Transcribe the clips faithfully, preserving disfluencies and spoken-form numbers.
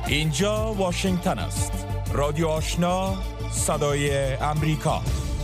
اینجا واشنگتن است. رادیو آشنا، صدای امریکا.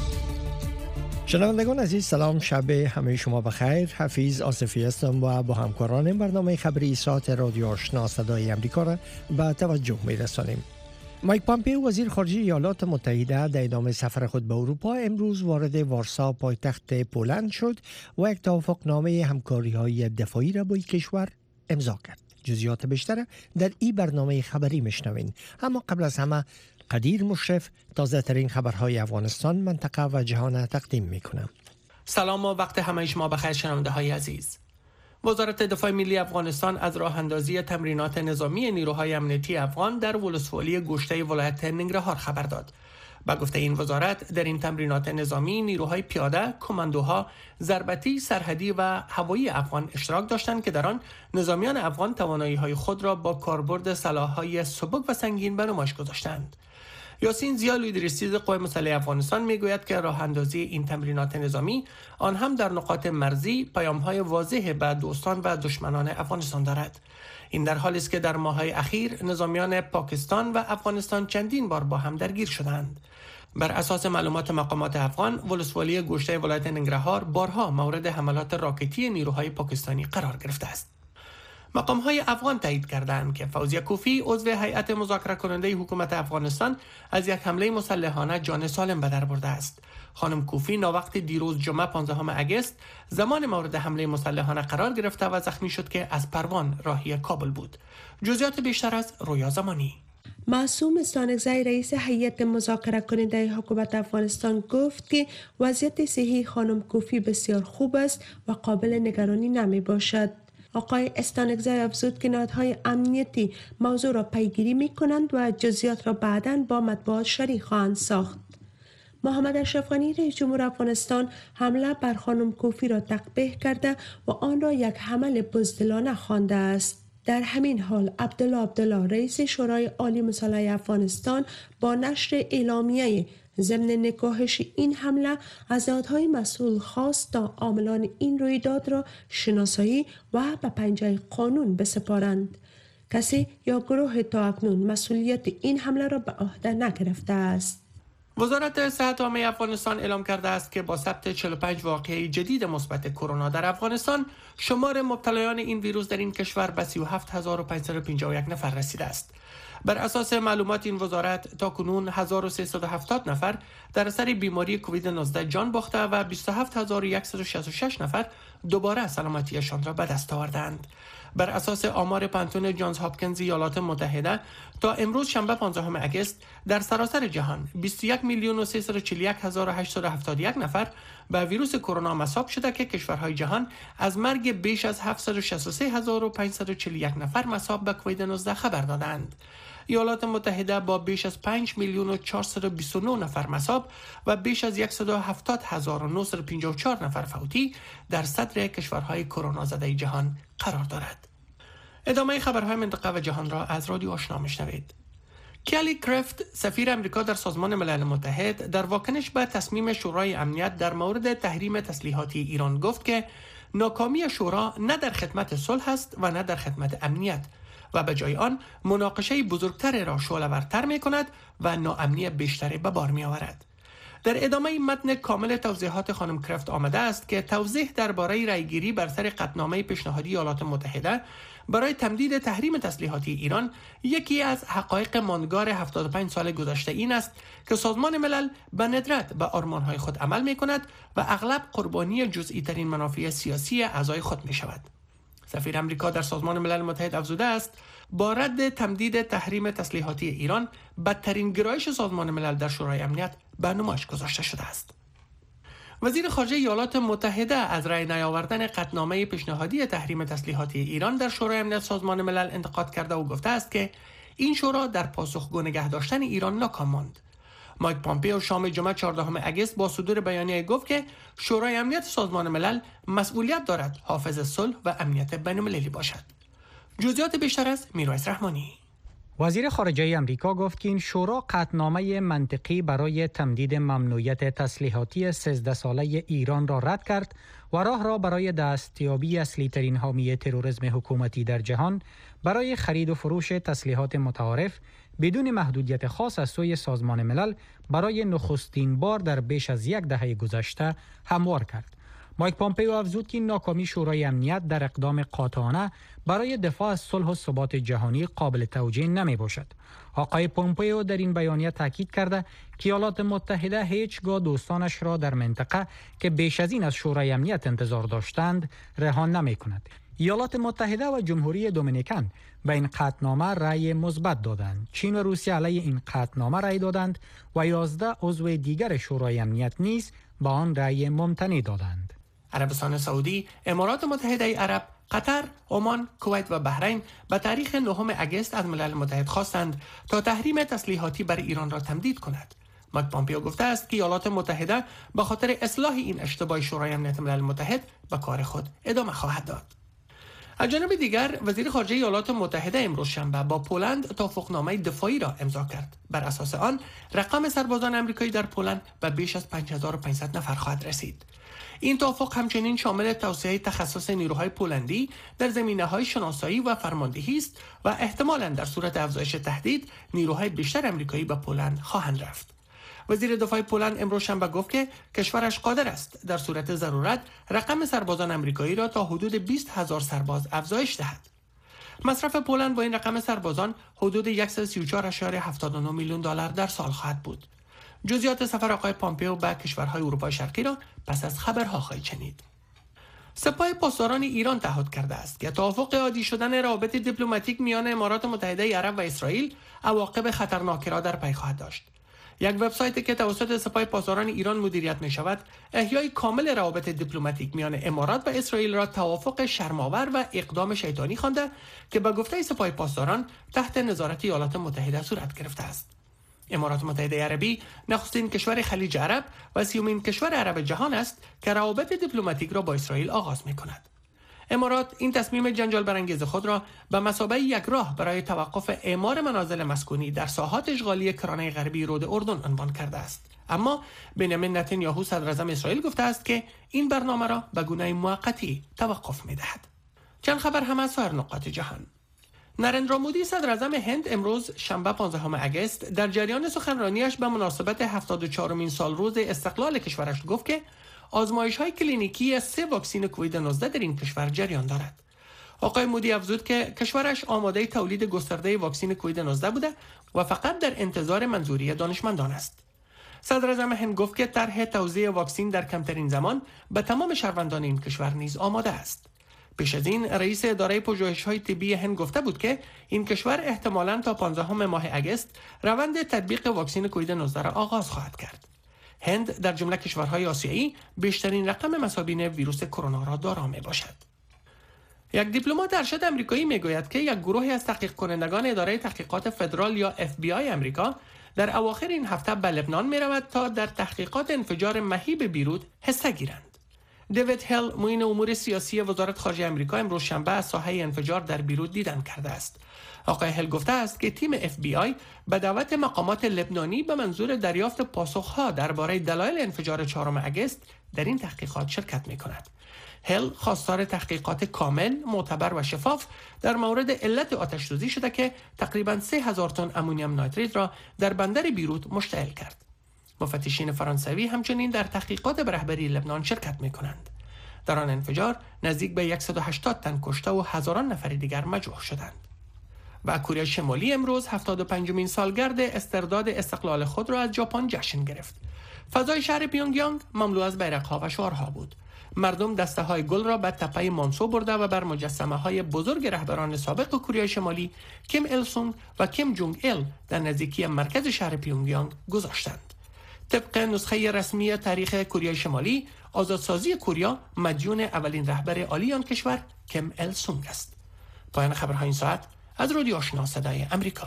شنوندگان عزیز، سلام، شب همه شما بخیر. حفیظ آصفی هستم و با همکاران برنامه خبری ساعت رادیو آشنا صدای امریکا را به توجه می‌رسانیم. مایک پامپئو وزیر خارجه ایالات متحده در ادامه سفر خود به اروپا امروز وارد وارسا پایتخت پولند شد و یک توافقنامه همکاری‌های دفاعی را با این کشور امضا کرد. جزئیات بیشتر در این برنامه خبری میشنوین. اما قبل از همه قدیر مشرف تازه ترین خبرهای افغانستان، منطقه و جهان تقدیم میکنم. سلام و وقت همه شما بخیر شنونده های عزیز. وزارت دفاع ملی افغانستان از راه اندازی تمرینات نظامی نیروهای امنیتی افغان در ولسوالی گوشته ولایت ننگرهار خبر داد. با گفته این وزارت، در این تمرینات نظامی نیروهای پیاده، کماندوها، ضربتی، سرحدی و هوایی افغان اشتراک داشتند که در آن نظامیان افغان توانایی‌های خود را با کاربرد سلاح‌های سبک و سنگین به نمایش گذاشتند. یاسین ضیا لیدرسیز قوای مسلح افغانستان میگوید که راه اندازی این تمرینات نظامی آن هم در نقاط مرزی پیام‌های واضح به دوستان و دشمنان افغانستان دارد. این در حالی است که در ماه‌های اخیر نظامیان پاکستان و افغانستان چندین بار با هم درگیر شدند. بر اساس معلومات مقامات افغان، ولسوالی گوشته ولایت ننگرهار بارها مورد حملات راکتی نیروهای پاکستانی قرار گرفته است. مقام‌های افغان تایید کردند که فوزیه کوفی عضو هیئت مذاکره کننده حکومت افغانستان از یک حمله مسلحانه جان سالم به در برده است. خانم کوفی ناوقت دیروز جمعه پانزدهم اگست زمان مورد حمله مسلحانه قرار گرفته و زخمی شد که از پروان راهی کابل بود. جزئیات بیشتر از رویا زمانی. معصوم استانکزی رئیس هیئت مذاکره کننده حکومت افغانستان گفت که وضعیت صحی خانم کوفی بسیار خوب است و قابل نگرانی نمی باشد. آقای استانکزی افزود که نهادهای امنیتی موضوع را پیگیری می کنند و جزئیات را بعداً با مطبوعات شریک خواهند ساخت. محمد اشرف غنی رئیس جمهور افغانستان حمله بر خانم کوفی را تقبیح کرده و آن را یک حمله بزدلانه خوانده است. در همین حال عبدالله عبدالله رئیس شورای عالی مسلح افغانستان با نشر اعلامیه ضمن نکاهش این حمله از نهادهای مسئول خواست تا عاملان این رویداد را شناسایی و به پنجه قانون بسپارند. کسی یا گروه تا اکنون مسئولیت این حمله را به عهده نگرفته است. وزارت صحت عامه افغانستان اعلام کرده است که با ثبت چهل و پنج واقعه جدید مثبت کرونا در افغانستان، شمار مبتلایان این ویروس در این کشور به سی و هفت هزار و پانصد و پنجاه و یک نفر رسیده است. بر اساس معلومات این وزارت، تاکنون هزار و سیصد و هفتاد نفر در اثر بیماری کووید نوزده جان باخته و بیست و هفت هزار و صد و شصت و شش نفر دوباره سلامتیشان را به دست آوردند. بر اساس آمار پانتون جانز هاپکینز ایالات متحده، تا امروز شنبه پانزدهم اگست در سراسر جهان بیست و یک میلیون و سیصد و چهل و یک هزار و هشتصد و هفتاد و یک نفر به ویروس کرونا مصاب شده که کشورهای جهان از مرگ بیش از هفتصد و شصت و سه هزار و پانصد و چهل و یک نفر مصاب به کووید نوزده خبر دادند. ایالات متحده با بیش از پنج میلیون و چهارصد و بیست و نه نفر مصاب و بیش از صد و هفتاد هزار و نهصد و پنجاه و چهار نفر فوتی در صدر کشورهای کرونا زده جهان قرار دارد. ادامه خبرهای منطقه و جهان را از رادیو آشنا میشنوید. کلی کرفت، سفیر امریکا در سازمان ملل متحد، در واکنش به تصمیم شورای امنیت در مورد تحریم تسلیحاتی ایران گفت که ناکامی شورا نه در خدمت صلح است و نه در خدمت امنیت و به جای آن مناقشه بزرگتر را شعله‌ورتر می‌کند و ناامنی بیشتری به بار می‌آورد. در ادامه متن کامل توضیحات خانم کرفت آمده است که توضیح درباره رأیگیری بر سر قطعنامه پیشنهادی ایالات متحده برای تمدید تحریم تسلیحاتی ایران یکی از حقایق ماندگار هفتاد و پنج سال گذشته این است که سازمان ملل به ندرت به آرمان‌های خود عمل می‌کند و اغلب قربانی جزئی ترین منافع سیاسی اعضای خود می‌شود. سفیر امریکا در سازمان ملل متحد افزوده است با رد تمدید تحریم تسلیحاتی ایران، بدترین گرایش سازمان ملل در شورای امنیت به نمایش گذاشته شده است. وزیر خارجه ایالات متحده از رأی نیاوردن قطعنامه پیشنهادی تحریم تسلیحاتی ایران در شورای امنیت سازمان ملل انتقاد کرده و گفته است که این شورا در پاسخگو نگه داشتن ایران ناکام ماند. مایک پامپئو شام جمعه چهاردهم اگست با صدور بیانیه گفت که شورای امنیت سازمان ملل مسئولیت دارد حافظ صلح و امنیت بین‌المللی باشد. جزئیات بیشتر از میرویس رحمانی. وزیر خارجه امریکا گفت که این شورا قطعنامه منطقی برای تمدید ممنوعیت تسلیحاتی سیزده ساله ایران را رد کرد و راه را برای دستیابی اصلی ترین حامی تروریسم حکومتی در جهان برای خرید و فروش تسلیحات متعارف بدون محدودیت خاص از سوی سازمان ملل برای نخستین بار در بیش از یک دهه گذشته هموار کرد. مایک پامپئو افزود که ناکامی شورای امنیت در اقدام قاطعانه برای دفاع از صلح و ثبات جهانی قابل توجیه نمی باشد. آقای پامپئو در این بیانیه تاکید کرده که ایالات متحده هیچگاه دوستانش را در منطقه که بیش از این از شورای امنیت انتظار داشتند رها نمی کند. ایالات متحده و جمهوری دومینیکن به این قطعنامه رأی مثبت دادند. چین و روسیه علیه این قطعنامه رأی دادند و یازده عضو دیگر شورای امنیت نیز به آن رأی ممتنع دادند. عربستان سعودی، امارات متحده عرب، قطر، عمان، کویت و بحرین به تاریخ نهم اگست از ملل متحد خواستند تا تحریم تسلیحاتی بر ایران را تمدید کند. مایک پامپئو گفته است که ایالات متحده به خاطر اصلاح این اشتباه شورای امنیت ملل متحد به کار خود ادامه خواهد داد. از جانب دیگر، وزیر خارجه ایالات متحده امروز شنبه با پولند توافقنامه دفاعی را امضا کرد. بر اساس آن، رقم سربازان آمریکایی در پولند به بیش از پنج هزار و پانصد نفر خواهد رسید. این توافق همچنین شامل توسعه تخصص نیروهای پولندی در زمینه‌های شناسایی و فرماندهی است و احتمالاً در صورت افزایش تهدید نیروهای بیشتر آمریکایی به پولند خواهند رفت. وزیر دفاع پولند امروز شنبه گفت که کشورش قادر است در صورت ضرورت رقم سربازان آمریکایی را تا حدود بیست هزار سرباز افزایش دهد. مصرف پولند با این رقم سربازان حدود صد و سی و چهار ممیز هفتاد و نه میلیون دلار در سال خواهد بود. جزئیات سفر آقای پامپئو به کشورهای اروپای شرقی را پس از خبرها خواهید شنید. سپاه پاسداران ایران تعهد کرده است که توافق عادی شدن روابط دیپلماتیک میان امارات متحده عرب و اسرائیل عواقب خطرناکی را در پی خواهد داشت. یک وبسایتی که توسط سپاه پاسداران ایران مدیریت می شود، احیای کامل روابط دیپلماتیک میان امارات و اسرائیل را توافق شرم‌آور و اقدام شیطانی خوانده که به گفته سپاه پاسداران تحت نظارت ایالات متحده صورت گرفته است. امارات متحده عربی نخستین کشور خلیج عرب و سیومین کشور عرب جهان است که روابط دیپلماتیک را با اسرائیل آغاز می کند. امارات این تصمیم جنجال برانگیز خود را به مثابه یک راه برای توقف اعمار منازل مسکونی در ساحات اشغالی کرانه غربی رود اردن عنوان کرده است. اما بنیامین نتانیاهو صدر اعظم اسرائیل گفته است که این برنامه را به گونه موقتی توقف می دهد. چند خبر هم از سایر نقاط جهان. نریندرا مودی صدر اعظم هند امروز شنبه پانزدهم اگست در جریان سخنرانیش به مناسبت هفتاد و چهارمین سال روز استقلال کشورش گفت که آزمایش‌های کلینیکی سه واکسن کووید نوزده در این کشور جریان دارد. آقای مودی افزود که کشورش آماده تولید گسترده واکسن کووید نوزده بوده و فقط در انتظار منظوری دانشمندان است. صدر اعظم هند گفت که طرح توزیع واکسن در کمترین زمان به تمام شهروندان این کشور نیز آماده است. پیش از این رئیس اداره پژوهش‌های طبی هند گفته بود که این کشور احتمالاً تا پانزدهم ماه اگست روند تطبیق واکسن کووید نوزده را آغاز خواهد کرد. هند در جمله کشورهای آسیایی بیشترین رقم مصابین ویروس کرونا را دارا می باشد. یک دیپلمات ارشد آمریکایی میگوید که یک گروهی از تحقیق کنندگان اداره تحقیقات فدرال یا اف بی آی آمریکا در اواخر این هفته به لبنان می رود تا در تحقیقات انفجار مهیب بیروت حصه گیرند. دیوید هل، معین امور سیاسی وزارت خارجه آمریکا، امروز شنبه از ساحه انفجار در بیروت دیدن کرده است. آقای هل گفته است که تیم اف بی آی به دعوت مقامات لبنانی به منظور دریافت پاسخها درباره دلایل انفجار چهارم اگست در این تحقیقات شرکت می کند. هل خواستار تحقیقات کامل، معتبر و شفاف در مورد علت آتش سوزی شده که تقریباً سه هزار تن امونیوم نیتریت را در بندر بیروت مشتعل کرد. مفتشین فرانسوی همچنین در تحقیقات به رهبری لبنان شرکت می کنند. در آن انفجار نزدیک به صد و هشتاد تن کشته و هزاران نفر دیگر مجروح شدند. و کره شمالی امروز هفتاد و پنجمین سالگرد استرداد استقلال خود را از ژاپن جشن گرفت. فضای شهر پیونگیانگ مملو از بیرق‌ها و شعارها بود. مردم دسته های گل را به تپه مونسو برده و بر مجسمه های بزرگ رهبران سابق کره شمالی کیم ایل سونگ و کیم جونگ ایل در نزدیکی مرکز شهر پیونگیانگ گذاشتند. طبق نسخه رسمی تاریخ کره شمالی، آزادسازی کره مدیون اولین رهبر عالی آن کشور کیم ایل سونگ است. پایان خبرهای این ساعت از رادیو آشنا صدای امریکا.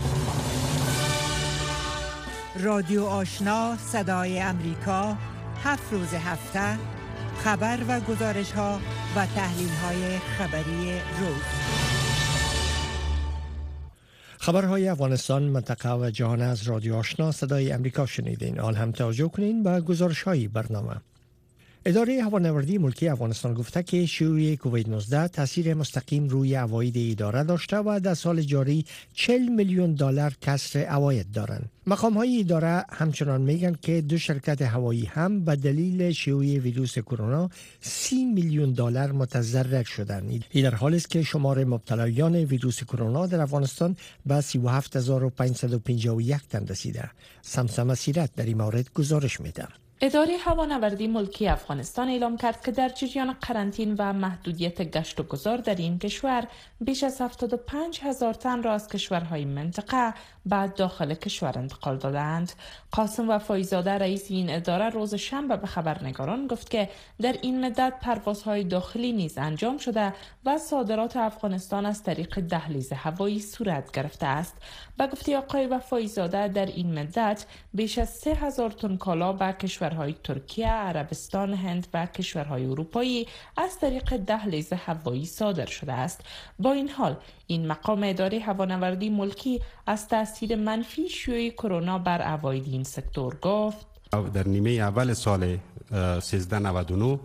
رادیو آشنا صدای امریکا، هفت روز هفته خبر و گزارش ها و تحلیل های خبری روز. خبرهای افغانستان، منطقه و جهان از رادیو آشنا صدای امریکا شنیدین. آن هم توجه کنین به گزارش‌های برنامه. اداره هوانوردی ملکی افغانستان گفته که شیوع کووید نوزده تاثیر مستقیم روی عواید اداره داشته و در سال جاری چهل میلیون دلار کسر عواید دارند. مقام‌های اداره همچنان میگن که دو شرکت هوایی هم به دلیل شیوع ویروس کرونا سی میلیون دلار متضرر شدند. این در حالی است که شمار مبتلایان ویروس کرونا در افغانستان به سی و هفت هزار و پانصد و پنجاه و یک تن رسیده. سمسم سیرت در این مورد گزارش میده. اداره هوانوردی ملکی افغانستان اعلام کرد که در جریان قرنطینه و محدودیت گشت و گذار در این کشور بیش از هفتاد و پنج هزار تن را از کشورهای منطقه به داخل کشور انتقال دادند. قاسم وفایزاده رئیس این اداره روز شنبه به خبرنگاران گفت که در این مدت پروازهای داخلی نیز انجام شده و صادرات افغانستان از طریق دهلیز هوایی صورت گرفته است. به گفته آقای وفایزاده در این مدت بیش از سه هزار تن کالا به کشورهای ترکیه، عربستان، هند و کشورهای اروپایی از طریق دهلیز هوایی صادر شده است. با این حال این مقام اداره هوانوردی ملکی از تاثیر منفی شیوع کرونا بر عواید این سکتور گفت در نیمه اول سال سیزده نود و نه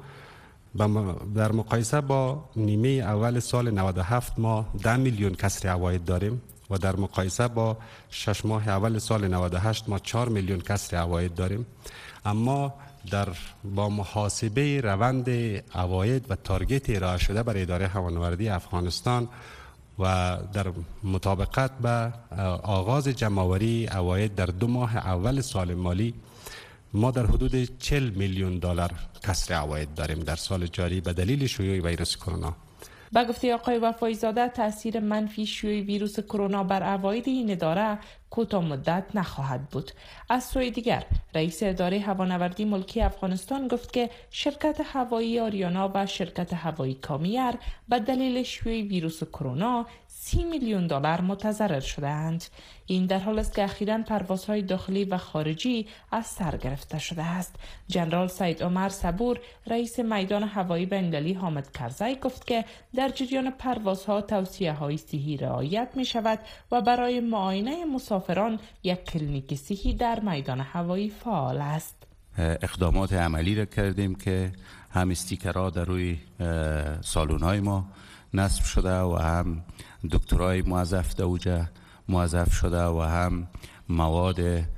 در مقایسه با نیمه اول سال نود و هفت ما ده میلیون کسر عواید داریم و در مقایسه با شش ماه اول سال نود و هشت ما چهار میلیون کسر عواید داریم. اما در با محاسبه روند عواید و تارگت ارائه شده برای اداره هوانوردی افغانستان و در مطابقت به آغاز جمع‌آوری عواید در دو ماه اول سال مالی ما در حدود چهل میلیون دلار کسر عواید داریم در سال جاری به دلیل شیوع ویروس کرونا. با گفته آقای وفایزاده تاثیر منفی شیوع ویروس کرونا بر عواید این اداره کوتاه مدت نخواهد بود. از سوی دیگر رئیس اداره هوانوردی ملکی افغانستان گفت که شرکت هوایی آریانا و شرکت هوایی کامیر به دلیل شیوع ویروس کرونا سی میلیون دلار متضرر شده‌اند. این در حالی است که اخیراً پروازهای داخلی و خارجی از سر گرفته شده است. جنرال سید عمر صبور رئیس میدان هوایی بین‌المللی حامد کرزی گفت که در جریان پروازها توصیه‌های صحی رعایت می‌شود و برای معاینه مسافران یک کلینیک صحی در میدان هوایی فعال است. اقدامات عملی را کردیم که هم استیکرها در روی سالن‌های ما نصب شده و هم دکترای موظف دوجه موظف شده و هم مواد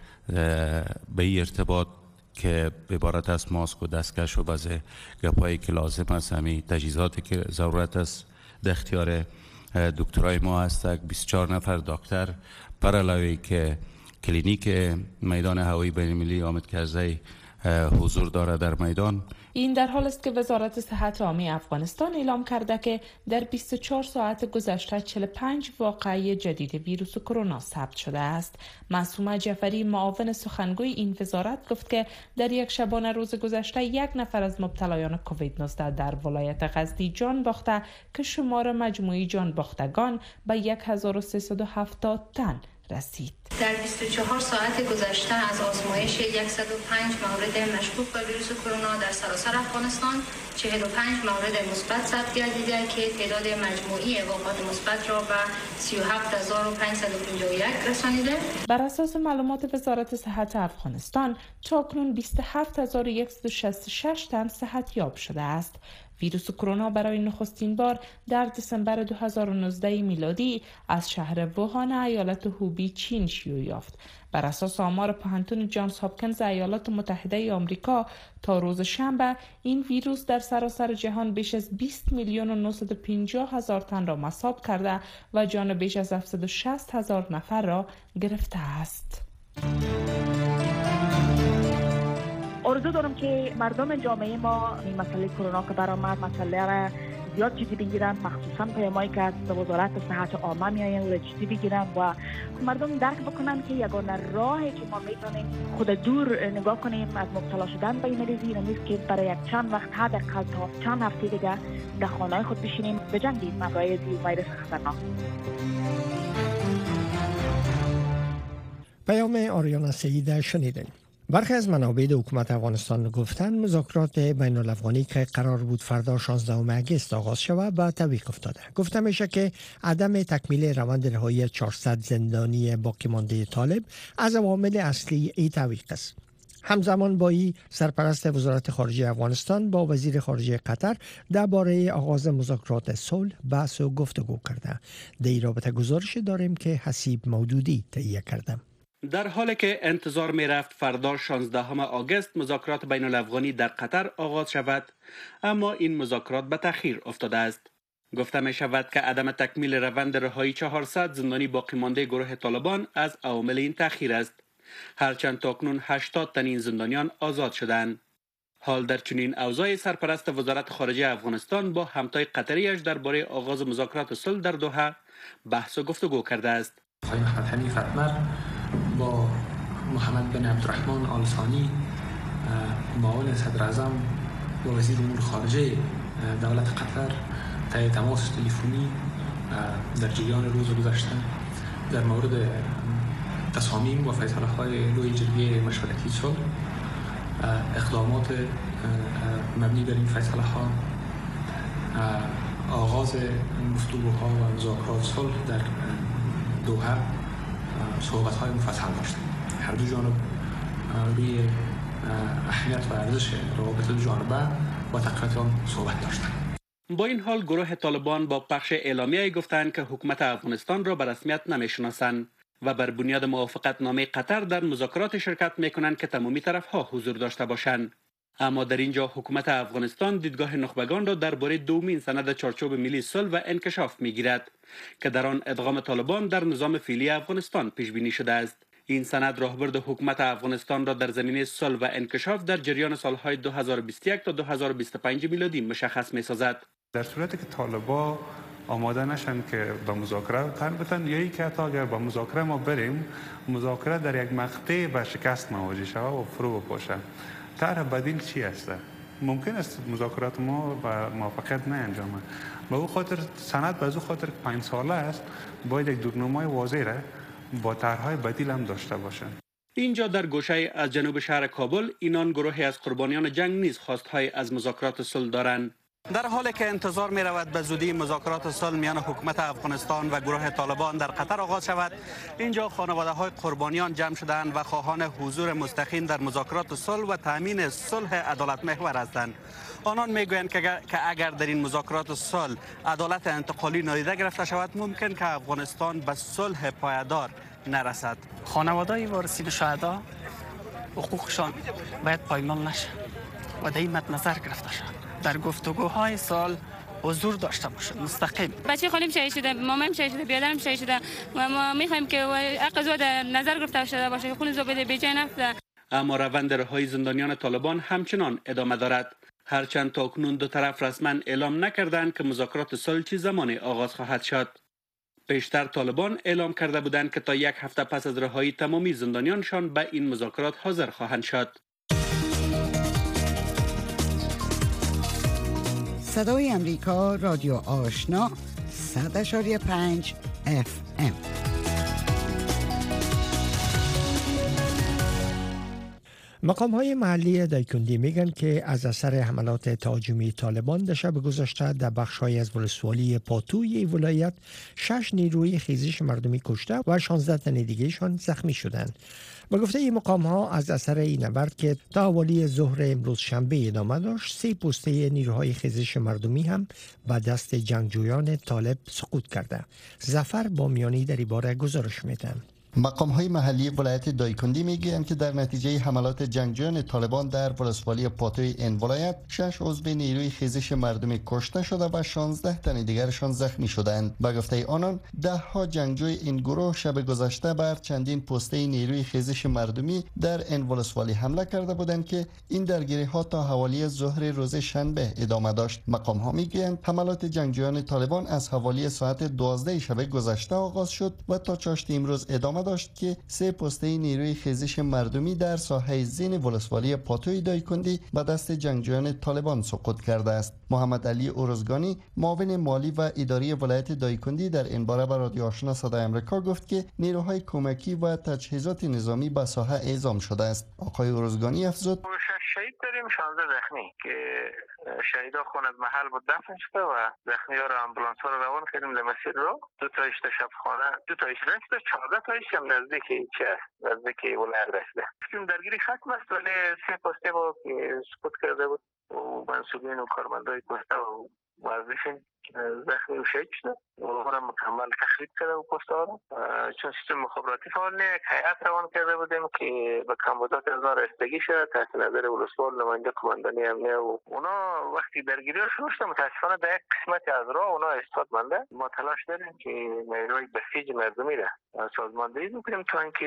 به ارتباط که عبارت از ماسک و دستکش و بعض گپایی که لازم است، همین تجهیزاتی که ضرورت است در اختیار دکترای ما هست. بیست و چهار نفر دکتر پر علاوه که کلینیک میدان هوایی بین‌المللی حامد کرزی حضور دارد در میدان. این در حال است که وزارت صحت عامه افغانستان اعلام کرده که در بیست و چهار ساعت گذشته چهل و پنج واقعه جدید ویروس کرونا ثبت شده است. معصومه جعفری معاون سخنگوی این وزارت گفت که در یک شبانه روز گذشته یک نفر از مبتلایان کووید نوزده در ولایت غزنی جان باخته که شمار مجموعی جان باختگان به هزار و سیصد و هفتاد تن رسید. در بیست و چهار ساعت گذشته از آزمایش صد و پنج مورد مشکوک به ویروس کرونا در سراسر افغانستان چهل و پنج مورد مثبت ثبت گردیده که تعداد مجموعی واقعات مثبت را به سی و هفت هزار و پانصد و پنجاه و یک رسانیده. بر اساس معلومات وزارت صحت افغانستان تاکنون بیست و هفت هزار و صد و شصت و شش تن صحتیاب شده است. ویروس کرونا برای نخستین بار در دسامبر دو هزار و نوزده میلادی از شهر ووهان ایالت هوبی چین شیوع یافت. بر اساس آمار پانتون جانز هاپکینز ایالات متحده آمریکا تا روز شنبه این ویروس در سراسر جهان بیش از بیست میلیون و نهصد و پنجاه هزار تن را مصاب کرده و جان بیش از هفتصد و شصت هزار نفر را گرفته است. آرزو دارم که مردم جامعه ما این مسئله کرونا که برآمد مسئله را زیاد جدی بگیرن، مخصوصا پیامایی که از وزارت صحت عامه میآین او را جدی بگیرن و مردم درک بکنن که یگانه راهی که ما میتونیم خود دور نگاه کنیم از مبتلا شدن به این مریضی این نیست که برای یک چند وقت حداقل تا چند هفته دیگه در خانه خود بشینیم بجنگیم مقایض ویروس خطرناک. پیام آریانا سعید شنیدین. برخی از منابع حکومت افغانستان گفتند مذاکرات بین الافغانی که قرار بود فردا شانزدهم اگست آغاز شود به تعویق افتاده. گفته میشه که عدم تکمیل روند رهایی چهارصد زندانی باقی مانده طالب از عوامل اصلی این تعویق است. همزمان با این سرپرست وزارت خارجه افغانستان با وزیر خارجه قطر درباره آغاز مذاکرات صلح بحث و گفتگو کرده. در این رابطه گزارش داریم که حسیب مودودی تهیه کرده. در حالی که انتظار می رفت فردا شانزدهم آگوست مذاکرات بین الافغانی در قطر آغاز شود، اما این مذاکرات به تأخیر افتاده است. گفته می شود که عدم تکمیل روند رهایی چهارصد زندانی باقی مانده گروه طالبان از عوامل این تأخیر است. هرچند تاکنون هشتاد تن این زندانیان آزاد شدند. حال در چنین اوضاع سرپرست وزارت خارجه افغانستان با همتای قطریش درباره آغاز مذاکرات صلح در دوحه بحث و گفتگو کرده است. آقای محمد حنیف اتمر با محمد بن عبدالرحمن آل ثانی معاون صدر اعظم و وزیر امور خارجه دولت قطر طی تماس تلفنی در جریان روز گذشته در مورد تصامیم و فیصله های لوی جرگه مشورتی صلح، اقدامات مبنی بر این فیصله ها، آغاز گفتگوها و مذاکرات صلح در دوحه صحبت های مفصل داشتند. هر دو جانب روی اهمیت و ارزش روابط دو جانبه و تقویت آن صحبت داشتند. با این حال گروه طالبان با پخش اعلامیه‌ای گفتند که حکومت افغانستان را به رسمیت نمی‌شناسند و بر بنیاد موافقت نامه قطر در مذاکرات شرکت می‌کنند که تمامی طرف‌ها حضور داشته باشند. اما در اینجا حکومت افغانستان دیدگاه نخبگان را درباره دومین سند چارچوب ملی صلح و انکشاف می‌گیرد که در آن ادغام طالبان در نظام فعلی افغانستان پیش بینی شده است. این سند راهبرد حکومت افغانستان را در زمینه صلح و انکشاف در جریان سالهای دو هزار و بیست و یک تا دو هزار و بیست و پنج میلادی مشخص می‌سازد. در صورتی که طالبان آماده نشن که به مذاکره تن بتن، یا اینکه حتی اگر به مذاکره ما بریم، مذاکره در یک مقطع به شکست مواجه شود و فرو بپاشه، طرح بدیل چی است؟ ممکن است مذاکرات ما به موفقیت نه انجامه. به او خاطر سند به او خاطر پنج ساله است، باید یک دورنمای واضح را با طرح‌های بدیل هم داشته باشه. اینجا در گوشه از جنوب شهر کابل اینان گروهی از قربانیان جنگ نیز خواست‌های از مذاکرات صلح دارند. در حالی که انتظار می رود به زودی مذاکرات صلح میان حکومت افغانستان و گروه طالبان در قطر آغاز شود، اینجا خانواده های قربانیان جمع شدند و خواهان حضور مستقیم در مذاکرات صلح و تامین صلح عدالت محور هستند. آنان میگویند که اگر در این مذاکرات صلح عدالت انتقالی نادیده گرفته شود، ممکن که افغانستان به صلح پایدار نرسد. خانواده وارثین شهدا حقوقشان باید پایمال نشه و در این مد نظر گرفته شد. در گفتگوهای سال حضور داشته باشد مستقیم. بچه خالیم شهید شده، مامانم شهید شده، برادرم شهید شده و ما میخوایم که حق زو در نظر گرفته شده باشه که خون زو بده به جای نفت. اما روند رهایی زندانیان طالبان همچنان ادامه دارد. هرچند تاکنون دو طرف رسما اعلام نکردند که مذاکرات صلح چه زمانی آغاز خواهد شد. پیشتر طالبان اعلام کرده بودند که تا یک هفته پس از رهایی تمامی زندانیانشان به این مذاکرات حاضر خواهند شد. صدای امریکا، رادیو آشنا، صد اشاری پنج اف ام. مقام های محلی دایکندی میگن که از اثر حملات تهاجمی طالبان در شب گذشته در بخش های از ولسوالی پاتوی ولایت شش نیروی خیزش مردمی کشته و شانزده تن دیگهشان زخمی شدند. با گفته این مقام ها از اثر این نبرد که تا حوالی ظهر امروز شنبه ادامه داشت، سه پوسته نیروهای خیزش مردمی هم به دست جنگجویان طالب سقوط کرده. ظفر با میانی در این باره گزارش میدن. مقام های محلی ولایت دایکندی میگویند که در نتیجه حملات جنگجویان طالبان در ولسوالی پاتوی این ولایت شش عضو نیروی خیزش مردمی کشته شده و شانزده تن دیگرشان زخمی شدند. با گفته آنان ده ها جنگجوی این گروه شب گذشته بر چندین پسته نیروی خیزش مردمی در این ولسوالی حمله کرده بودند که این درگیری ها تا حوالی ظهر روز شنبه ادامه داشت. مقام ها میگویند حملات جنگجویان طالبان از حوالی ساعت دوازده شب گذشته آغاز شد و تا چاشت امروز ادامه داشت که سه پسته نیروی خیزش مردمی در ساحه زین ولسوالی پاتوی دایکندی به دست جنگجویان طالبان سقوط کرده است. محمد علی ارزگانی معاون مالی و اداری ولایت دایکندی در این باره به رادیو آشنا صدای آمریکا گفت که نیروهای کمکی و تجهیزات نظامی به ساحه اعزام شده است. آقای ارزگانی افزود: شهید داریم، شانزده زخمی که شهیدا خون از محل بود دفن شده و زخمی ها رو امبولانس ها رو روان کردیم لمسیر رو. دو تایش در شبخانه، دو تایش رسته، چهارده تایش هم نزدیک چه نزدیک ولایت رسته. فیلم درگیری ختم است ولی سه پسته با که سقوط کرده بود و منصوبین و کارمندای پسته و ورزشین زخمی و شهید شده و اونم مکمل تخریب کرده و پسته ها رو. چون سیستم مخابراتی فعال نه، یک هیئت روان کرده بودیم که به کمبودات از آن رسیدگی شد تحت نظر ولسوال نماینده قماندانی امنیه و اونا وقتی درگیری ها شروع شده متاسفانه در یک قسمتی از راه اونا استفاده مانده. ما تلاش داریم که نیروی بسیج مردمی را سازماندهی بکنیم تا اینکه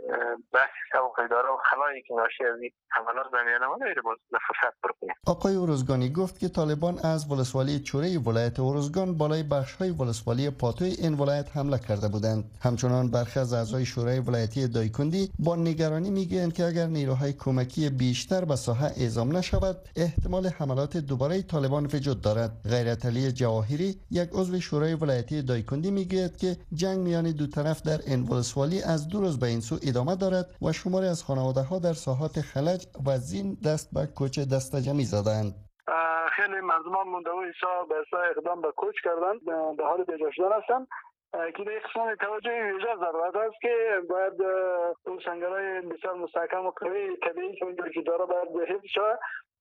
بحث سابق اداره و خلایی که ناشی از این حملات زمینه ما رو باز فرصت برکنیم. آقای ارزگانی گفت که طالبان از ولسوالی چوره ولایت ارزگان بالای بخش‌های ولسوالی پاتوی این ولایت حمله کرده بودند. همچنان برخی از اعضای شورای ولایتی دایکندی با نگرانی میگویند که اگر نیروهای کمکی بیشتر به ساحه اعزام نشود احتمال حملات دوباره طالبان وجود دارد. غیرت علی جواهری یک عضو شورای ولایتی دایکندی میگوید که جنگ میان دو طرف در این ولسوالی از دو روز به این سو ادامه دارد و شماری از خانواده‌ها در ساحات خلج و زین دست به کوچ دستجمعی زدند. خیلی مردمان مونده و ایسا به ایسا اقدام به کوچ کردن به حال بیجا شدن هستن که در قسمان توجه ویژه ضرورت است که باید اون سنگرهای بسیار مستحکم و قوی طبیعی که اونجا که داره باید حفظ شود.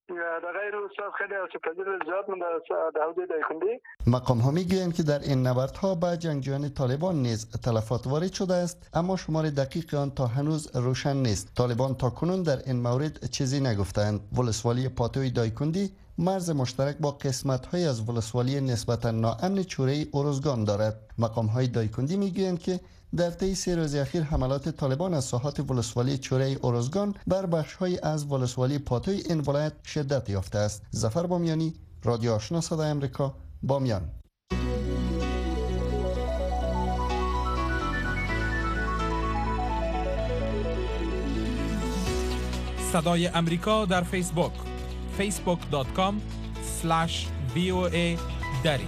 در غیر استاد خیلی از پذیر زیاد مونده در حدود دایکندی. مقام ها میگویند که در این نبردها به جنگجویان طالبان نیز تلفات وارد شده است اما شمار دقیق آن تا هنوز روشن نیست. طالبان تا کنون در این مورد چیزی نگفتند. ولسوالی پاتوی دایکندی مرز مشترک با قسمت‌های از ولسوالی نسبتاً ناامن چوره ارزگان دارد. مقام‌های دایکندی می‌گویند که در طی سه روز اخیر حملات طالبان از ساحات ولسوالی چوره ارزگان بر بخش‌های از ولسوالی پاتوی این ولایت شدت یافته است. ظفر بامیانی، رادیو آشنا صدای آمریکا، بامیان. صدای امریکا در فیسبوک فیسبوک دات کام اسلش وی او ای دری.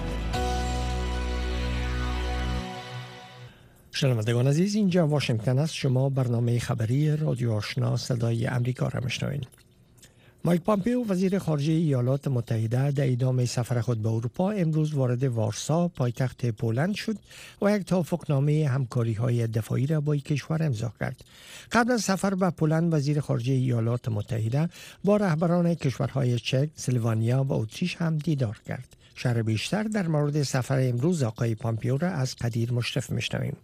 شنوندگان عزیز، اینجا واشنگتن است. شما برنامه خبری رادیو آشنا صدای امریکا را میشنوید. مایک پامپیو وزیر خارجه ایالات متحده در ادامه سفر خود به اروپا امروز وارد وارسا پایتخت پولند شد و یک توافقنامه همکاری‌های دفاعی را با این کشور امضا کرد. قبل از سفر به پولند وزیر خارجه ایالات متحده با رهبران کشورهای چک، اسلوونیا و اتریش هم دیدار کرد. شرح بیشتر در مورد سفر امروز آقای پامپیو را از قدیر مشرف میشنویم.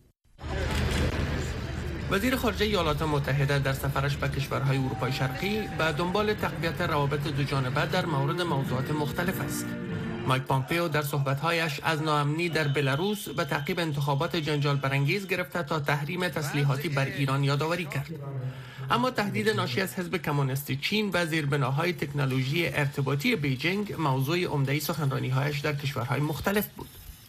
وزیر خارجه ایالات متحده در سفرش به کشورهای اروپای شرقی به دنبال تقویت روابط دوجانبه در مورد موضوعات مختلف است. مایک پامپیو در صحبت‌هایش از ناامنی در بلاروس به تعقیب انتخابات جنجال برانگیز گرفته تا تحریم تسلیحاتی بر ایران یادآوری کرد. اما تهدید ناشی از حزب کمونیست چین و زیربناهای تکنولوژی ارتباطی بیجینگ موضوع عمده سخنرانی‌هایش در کشورهای مختلف بود.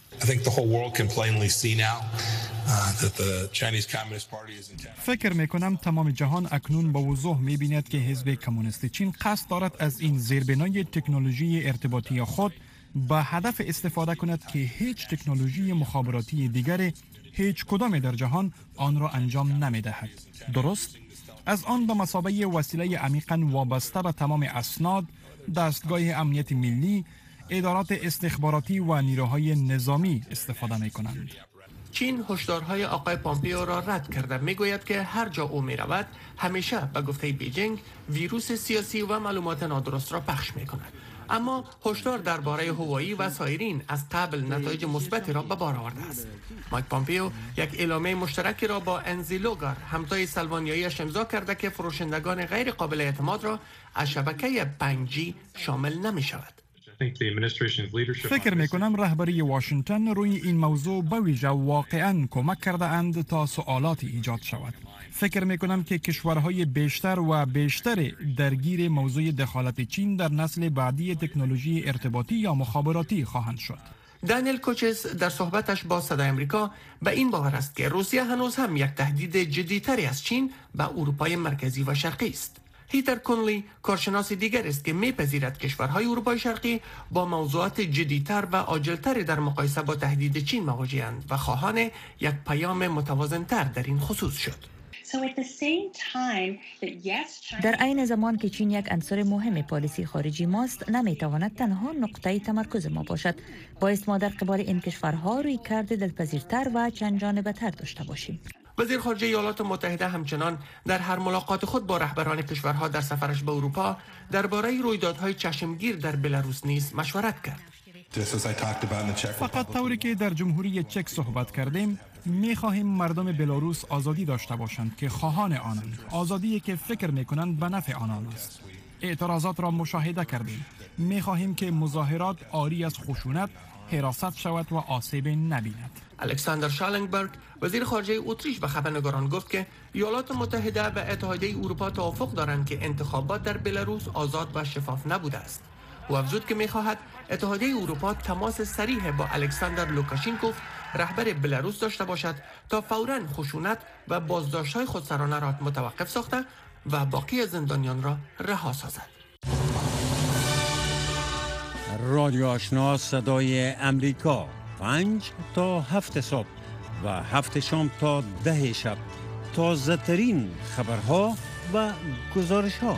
فکر میکنم تمام جهان اکنون با وضوح میبیند که حزب کمونیست چین قصد دارد از این زیربنای تکنولوژی ارتباطی خود به هدف استفاده کند که هیچ تکنولوژی مخابراتی دیگر هیچ کدام در جهان آن را انجام نمیدهد. درست؟ از آن به مثابه وسیله عمیقاً وابسته به تمام اسناد، دستگاه امنیت ملی، ادارات استخباراتی و نیروهای نظامی استفاده می کنند. چین هشدارهای آقای پامپیو را رد کرده، میگوید که هر جا او می رود همیشه به گفته بیجینگ ویروس سیاسی و معلومات نادرست را پخش می کند. اما هشدار درباره هوایی و سایرین از قبل نتایج مثبتی را به بار آورده است. مایک پامپیو یک اعلامیه مشترکی را با انزیلوگار همتای سلوانیایی‌اش امضا کرده که فروشندگان غیر قابل اعتماد را از شبکه پنج جی شامل نمی شود. فکر می کنم رهبری واشنگتن روی این موضوع به ویژه واقعاً کمک کرده اند تا سوالاتی ایجاد شود. فکر می کنم که کشورهای بیشتر و بیشتر درگیر موضوع دخالت چین در نسل بعدی تکنولوژی ارتباطی یا مخابراتی خواهند شد. دانیل کوچس در صحبتش با صدای امریکا به این باور است که روسیه هنوز هم یک تهدید جدی‌تری از چین به اروپای مرکزی و شرقی است. هیتر کنلی کارشناس دیگر است که میپذیرد کشورهای اروپای شرقی با موضوعات جدی‌تر و عاجل‌تر در مقایسه با تهدید چین مواجه‌اند و خواهان یک پیام متوازن‌تر در این خصوص شد. در عین زمان که چین یک عنصر مهم پالیسی خارجی ماست، نمیتواند تنها نقطه تمرکز ما باشد. باید ما در قبال این کشورها روی کرد دلپذیرتر و چند جانبه‌تر داشته باشیم. وزیر خارجه ایالات متحده همچنان در هر ملاقات خود با رهبران کشورها در سفرش به اروپا درباره رویدادهای چشمگیر در بلاروس نیز مشورت کرد. فقط طوری که در جمهوری چک صحبت کردیم، می خواهیم مردم بلاروس آزادی داشته باشند که خواهان آنند، آزادی که فکر می کنند به نفع آنان است. اعتراضات را مشاهده کردیم. می خواهیم که مظاهرات آری از خشونت، حراست شود و آسیب نبیند. الکساندر شالنگبرگ وزیر خارجه اتریش به خبرنگاران گفت که ایالات متحده و اتحادیه اروپا توافق دارند که انتخابات در بلاروس آزاد و شفاف نبوده است. او افزود که می‌خواهد اتحادیه اروپا تماس صریح با الکساندر لوکاشنکوف رهبر بلاروس داشته باشد تا فوراً خشونت و بازداشت‌های خودسرانه را متوقف ساخته و باقی زندانیان را رها سازد. رادیو آشنا صدای امریکا، پنج تا هفت صبح و هفت شام تا ده شب، تازه ترین خبرها و گزارش ها.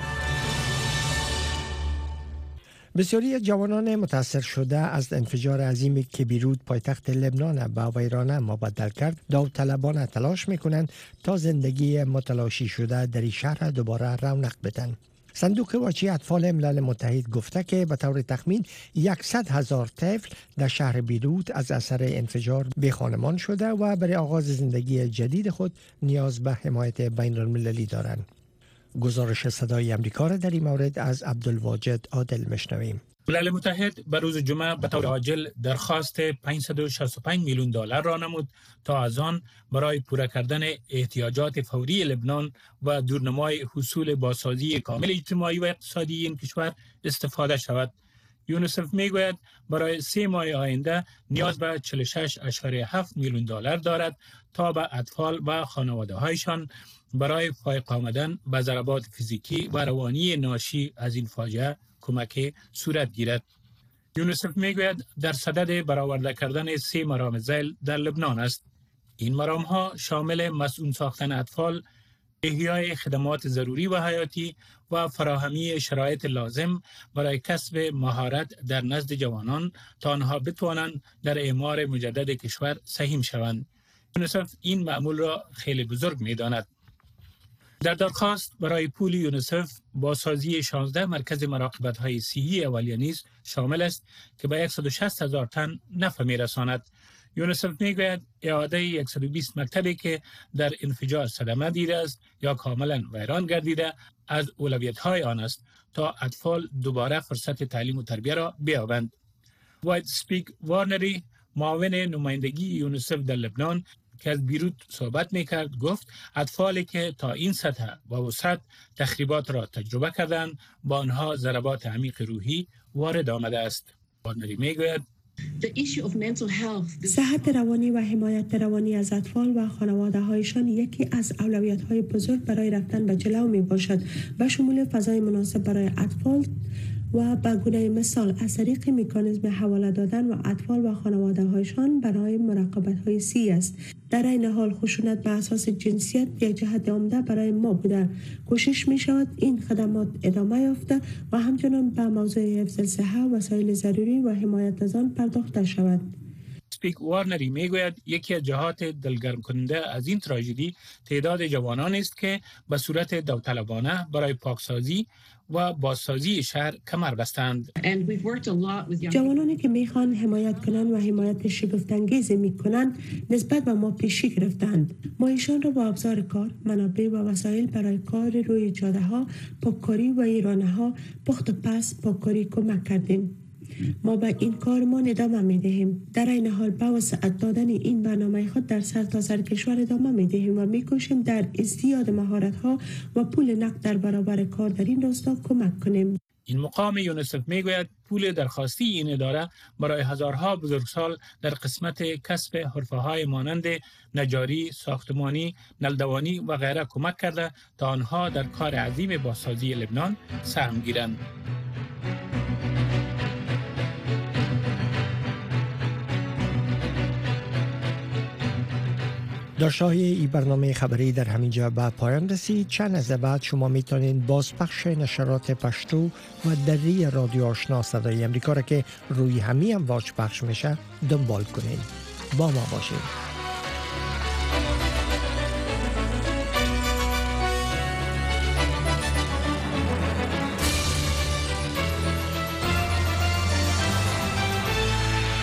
بسیاری جوانان متاثر شده از انفجار عظیمی که بیروت پایتخت لبنان به ویرانه مبدل کرد، داوطلبانه تلاش میکنند تا زندگی متلاشی شده در این شهر دوباره رونق بدن. صندوق واچی اطفال ملل متحد گفته که به طور تخمین صد هزار طفل در شهر بیروت از اثر انفجار بی خانمان شده و برای آغاز زندگی جدید خود نیاز به حمایت بین المللی دارند. گزارش صدای امریکا را در این مورد از عبدالواجد عادل میشنویم. ملل متحد به روز جمعه به طور عاجل درخواست پانصد و شصت و پنج میلیون دلار را نمود تا از آن برای پوره کردن احتیاجات فوری لبنان و دورنمای حصول بازسازی کامل اجتماعی و اقتصادی این کشور استفاده شود. یونیسف میگوید برای سه ماه آینده نیاز به چهل و شش ممیز هفت میلیون دلار دارد تا به اطفال و خانواده هایشان برای فائق آمدن به ضربات فیزیکی و روانی ناشی از این فاجعه کمک صورت گیرد. یونیسف میگوید در صدد برآورده کردن سه مرام ذیل در لبنان است. این مرام ها شامل مسئول ساختن اطفال، احیای خدمات ضروری و حیاتی و فراهمی شرایط لازم برای کسب مهارت در نزد جوانان تا آنها بتوانند در اعمار مجدد کشور سهیم شوند. یونیسف این معمول را خیلی بزرگ می‌داند. در درخواست برای پول یونیسف بازسازی شانزده مرکز مراقبت‌های صحی اولیه نیز شامل است که به صد و شصت هزار تن نفع می‌رساند. یونیسف میگوید اعاده صد و بیست مکتبی که در انفجار صدمه دیده است یا کاملا ویران گردیده از اولویت‌های آن است تا اطفال دوباره فرصت تعلیم و تربیه را بیابند. وایت سپیک وارنری معاون نمایندگی یونیسف در لبنان که از بیروت صحبت میکرد گفت اطفالی که تا این سطح و وسعت تخریبات را تجربه کردند با آنها ضربات عمیق روحی وارد آمده است. وارنری میگوید صحت روانی و حمایت روانی از اطفال و خانواده هایشان یکی از اولویت های بزرگ برای رفتن به جلو می باشد و شمول فضای مناسب برای اطفال و به گونه مثال از طریق مکانیزم حواله دادن و اطفال و خانواده هایشان برای مراقبت های سی است. در این حال خشونت به اساس جنسیت یک جهت عمده برای ما بوده. کوشش می شود این خدمات ادامه یافته و همچنان به موضوع حفظ صحت، وسایل ضروری و حمایت از آن پرداخته شود. سپیک وارنری میگوید یکی از جهات دلگرم کننده از این تراژدی تعداد جوانان است که به صورت داوطلبانه برای پاکسازی و بازسازی شهر کمر بستند. جوانانی که میخوان حمایت کنند و حمایت شگفت‌انگیز میکنند نسبت به ما پیشی گرفتند. ما ایشان را با ابزار کار، منابع و وسایل برای کار روی جاده ها، پاککاری و ایرانه ها، پخت و پز، پاککاری کمک کردیم. ما به این کارمان ادامه می دهیم. در این حال با وسعت دادن این برنامه خود در سرتاسر کشور ادامه می دهیم و می کوشیم در ازدیاد مهارت ها و پول نقد در برابر کار در این راستا کمک کنیم. این مقام یونیسف میگوید پول درخواستی این اداره برای هزارها بزرگسال در قسمت کسب حرفه‌های مانند نجاری، ساختمانی، نلدوانی و غیره کمک کرده تا آنها در کار عظیم بازسازی لبنان سهم گیرند. داشته‌های این برنامه خبری در همینجا به پایان رسید. چند لحظه بعد شما میتونید بازپخش نشرات پشتو و دری رادیو آشنا صدای امریکا را که روی همین امواج پخش میشه دنبال کنید. با ما باشید.